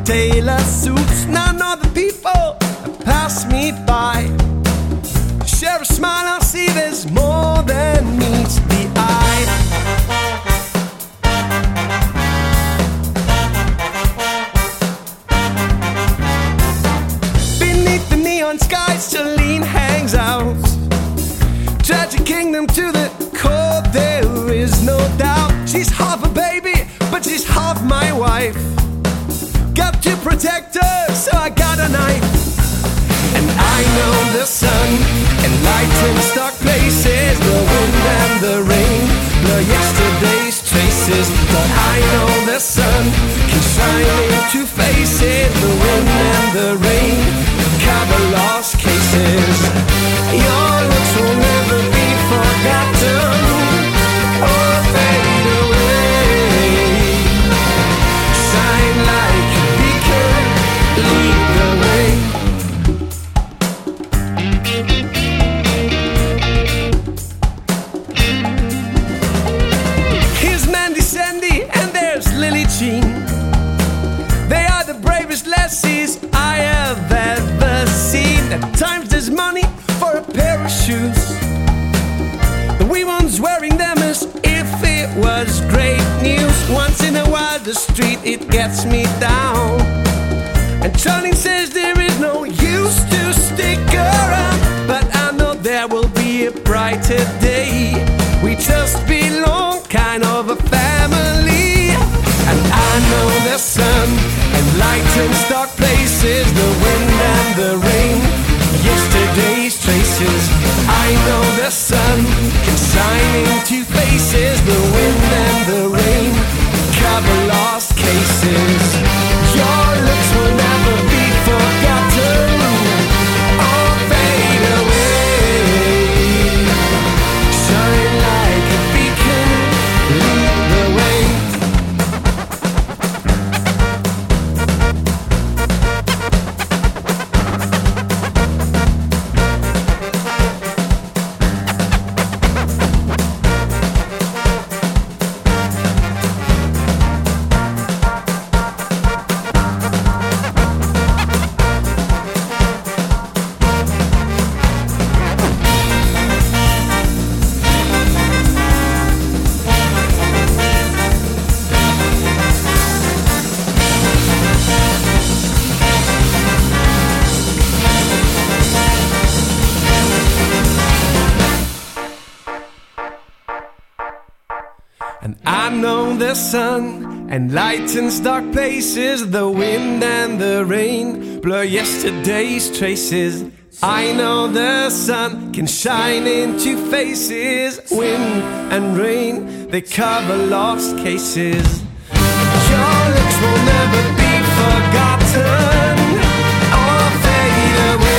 tailor suits. None of the people pass me by. Share a smile, I'll see there's more than meets the eye. Beneath the neon skies, Jolene hangs out. Tragic kingdom to the core, there is no doubt. She's half a baby, but she's half my wife. Got to protect her, so I got a knife. And I know the sun enlightens dark places, the wind and the rain blur yesterday's traces. But I know the sun can shine into faces, the wind and the rain cover lost cases. Your looks will never be forgotten or fade away. Shine like a beacon, lead the way. Here's Mandy Sandy and there's Lily Jean. They are the bravest lassies I have ever seen. At times there's money for a pair of shoes. The wee one's wearing them as if it was great news. Once in a while the street, it gets me down. And Charlie says there is no use to stick around, but I know there will be a brighter day. We just belong, kind of a family. And I know the sun enlightens dark places, the wind and the rain, yesterday's traces. I know the sun can shine into faces, the wind and the rain cover lost cases. Your looks will never be forgotten or fade away. Shine like a beacon, lead the way. And I know the sun enlightens dark places, the wind and the rain blur yesterday's traces. I know the sun can shine into faces, wind and rain, they cover lost cases. Your looks will never be forgotten or fade away.